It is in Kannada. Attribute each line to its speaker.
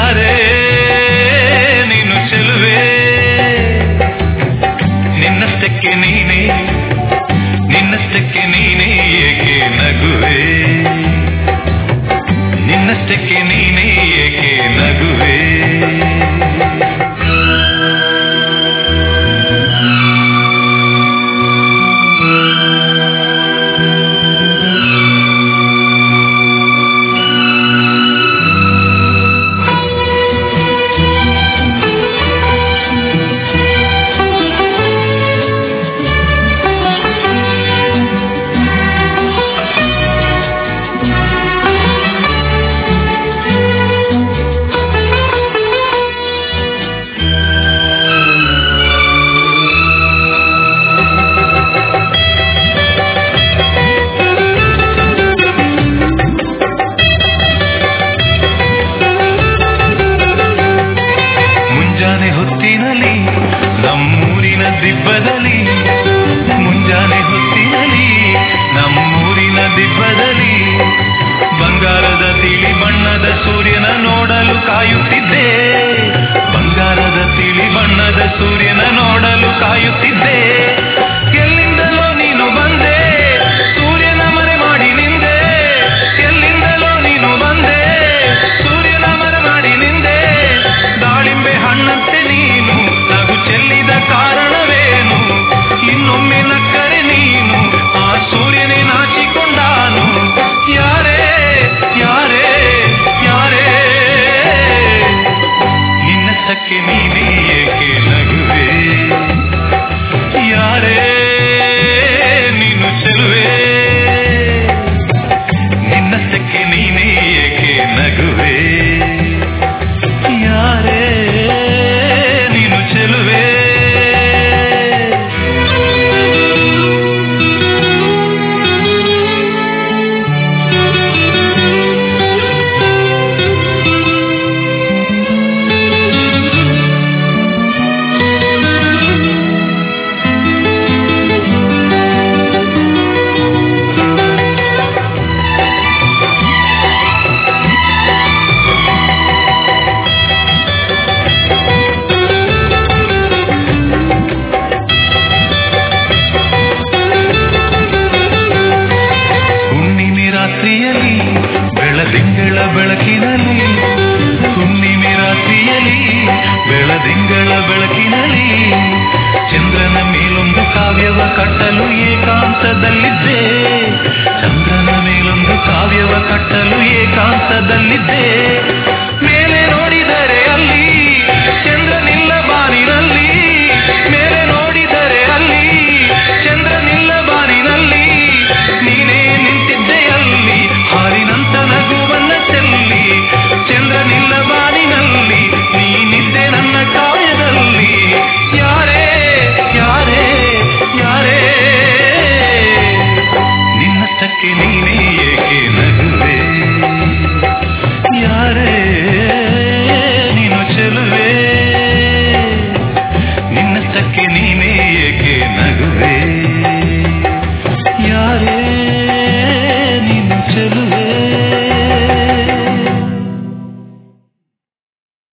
Speaker 1: ಯಾರೇ ನೀನು ಚೆಲುವೆ ನಿನ್ನಷ್ಟಕ್ಕೆ ನೀನೇ ನಿನ್ನಷ್ಟಕ್ಕೆ ನೀನೇ ಏಕೆ ನಗುವೆ ನಿನ್ನಷ್ಟಕ್ಕೆ ನೀನೇ ಏಕೆ ನಗುವೆ ನಮ್ಮೂರಿನ ದಿಬ್ಬದಲ್ಲಿ ಮುಂಜಾನೆ ಹೊತ್ತಿನಲ್ಲಿ ನಮ್ಮೂರಿನ ದಿಬ್ಬದಲ್ಲಿ ಬಂಗಾರದ ತಿಳಿ ಬಣ್ಣದ ಸೂರ್ಯನ ನೋಡಲು ಕಾಯುತ್ತಿದ್ದೆ ಬಂಗಾರದ ತಿಳಿ ಬಣ್ಣದ ಸೂರ್ಯನ ನೋಡಲು ಕಾಯುತ್ತಿದ್ದೆ ಎಲ್ಲಿಂದಲೋ ನೀನು ಬಂದೆ ಸೂರ್ಯನ ಮರೆ ಮಾಡಿ ನಿಂದೆ ಎಲ್ಲಿಂದಲೋ ನೀನು ಬಂದೆ ಸೂರ್ಯನ ಮರೆ ಮಾಡಿ ನಿಂದೆ ದಾಳಿಂಬೆ ಹಣ್ಣಂತೆ ನೀನು ಚೆಲ್ಲಿದ ಕಾರಣವೇನು ಇನ್ನೊಮ್ಮೆ ನಕ್ಕರೆ ನೀನು ಆ ಸೂರ್ಯನೇ ನಾಚಿಕೊಂಡಾನು ಯಾರೇ ಯಾರೇ ಯಾರೇ ನಿನ್ನಷ್ಟಕ್ಕೆ ನೀನೇ ಏಕೆ ನಗುವೆ ಯಾರೇ ನೀನು ಚೆಲುವೆ ನಿನ್ನಷ್ಟಕ್ಕೆ ನೀನೇ ಏಕೆ ನಗುವೆ ಯಾರೇ ನೀನು ಚೆಲುವೆ ಬೆಳದಿಂಗಳ ಬೆಳಕಿನಲ್ಲಿ ಹುಣ್ಣಿಮೆ ರಾತ್ರಿಯಲ್ಲಿ ಬೆಳದಿಂಗಳ ಬೆಳಕಿನಲ್ಲಿ ಚಂದ್ರನ ಮೇಲೊಂದು ಕಾವ್ಯವ ಕಟ್ಟಲು ಏಕಾಂತದಲ್ಲಿದ್ದೆ ಚಂದ್ರನ ಮೇಲೊಂದು ಕಾವ್ಯವ ಕಟ್ಟಲು ಏಕಾಂತದಲ್ಲಿದ್ದೆ ಮೇಲೆ ನೋಡಿದರೆ ಅಲ್ಲಿ ಚಂದ್ರನಿಲ್ಲ ಬಾನಿನಲ್ಲಿ ಮೇಲೆ ನೋಡಿದರೆ ಅಲ್ಲಿ ಚಂದ್ರನಿಲ್ಲ ಬಾನಿನಲ್ಲಿ ನೀನೇ ನಿಂತಿದ್ದೆ ಅಲ್ಲಿ ಹಾಲಿನಂತ ನಗುವನ್ನ ಚೆಲ್ಲಿ ಚಂದ್ರನಿಲ್ಲ ಬಾನಿನಲ್ಲಿ ನೀನಿದ್ದೆ ನನ್ನ ಕಾವ್ಯದಲ್ಲಿ ಯಾರೇ ಯಾರೇ ಯಾರೇ ನಿನ್ನಷ್ಟಕ್ಕೆ ನೀನೇ ಏಕೆ ನಗುವೆ ಯಾರೇ ನೀನು ಚೆಲುವೆ ನಿನ್ನಷ್ಟಕ್ಕೆ